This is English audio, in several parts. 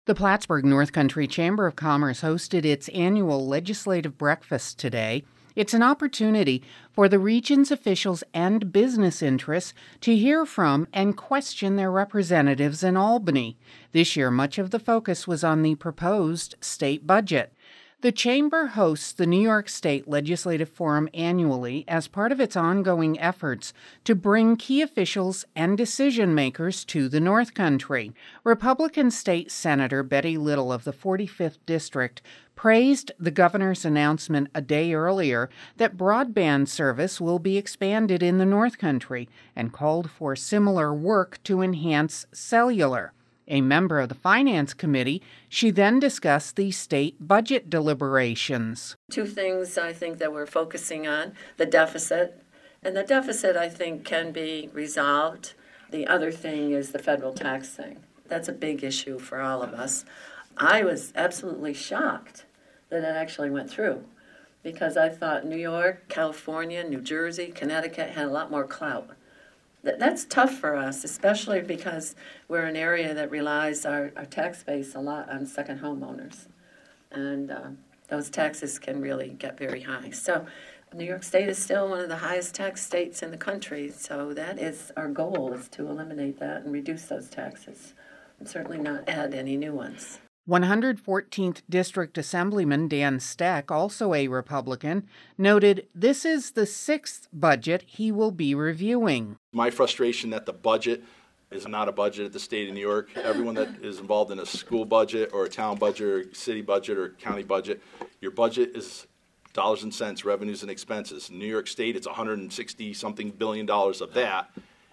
The Plattsburgh North Country Chamber of Commerce hosted its annual legislative breakfast today. It's an opportunity for the region's officials and business interests to hear from and question their representatives in Albany. This year, much of the focus was on the proposed state budget. The Chamber hosts the New York State Legislative Forum annually as part of its ongoing efforts to bring key officials and decision-makers to the North Country. Republican State Senator Betty Little of the 45th District praised the governor's announcement a day earlier that broadband service will be expanded in the North Country and called for similar work to enhance cellular. A member of the Finance Committee, she then discussed the state budget deliberations. Two things I think that we're focusing on, the deficit. And the deficit, I think, can be resolved. The other thing is the federal tax thing. That's a big issue for all of us. I was absolutely shocked that it actually went through because I thought New York, California, New Jersey, Connecticut had a lot more clout. That's tough for us, especially because we're an area that relies our tax base a lot on second homeowners. And those taxes can really get very high. So New York State is still one of the highest tax states in the country. So that is our goal, is to eliminate that and reduce those taxes and certainly not add any new ones. 114th District Assemblyman Dan Steck, also a Republican, noted this is the sixth budget he will be reviewing. My frustration that the budget is not a budget at the state of New York. Everyone that is involved in a school budget or a town budget or city budget or county budget, your budget is dollars and cents, revenues and expenses. In New York State, it's $160-something billion of that,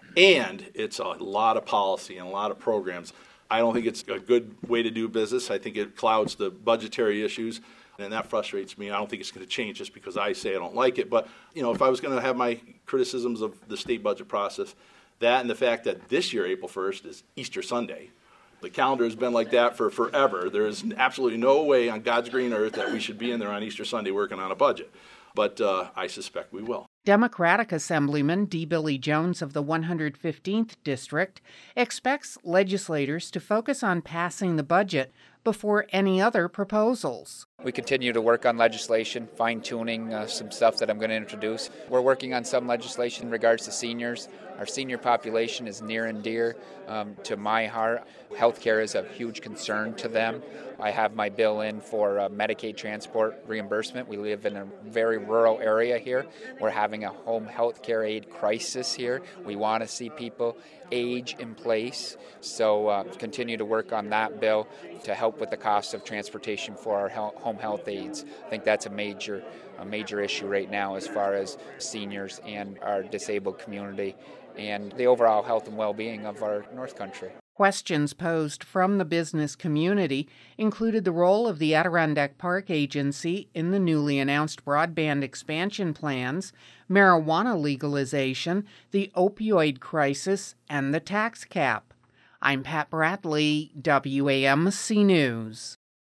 and it's a lot of policy and a lot of programs. I don't think it's a good way to do business. I think it clouds the budgetary issues, and that frustrates me. I don't think it's going to change just because I say I don't like it. But, if I was going to have my criticisms of the state budget process, that and the fact that this year, April 1st, is Easter Sunday. The calendar has been like that for forever. There is absolutely no way on God's green earth that we should be in there on Easter Sunday working on a budget. But I suspect we will. Democratic Assemblyman D. Billy Jones of the 115th District expects legislators to focus on passing the budget before any other proposals. We continue to work on legislation, fine-tuning some stuff that I'm going to introduce. We're working on some legislation in regards to seniors. Our senior population is near and dear to my heart. Healthcare is a huge concern to them. I have my bill in for Medicaid transport reimbursement. We live in a very rural area here. We're having a home health care aid crisis here. We want to see people age in place. So continue to work on that bill to help with the cost of transportation for our home health aides. I think that's a major issue right now as far as seniors and our disabled community and the overall health and well-being of our North Country. Questions posed from the business community included the role of the Adirondack Park Agency in the newly announced broadband expansion plans, marijuana legalization, the opioid crisis, and the tax cap. I'm Pat Bradley, WAMC News.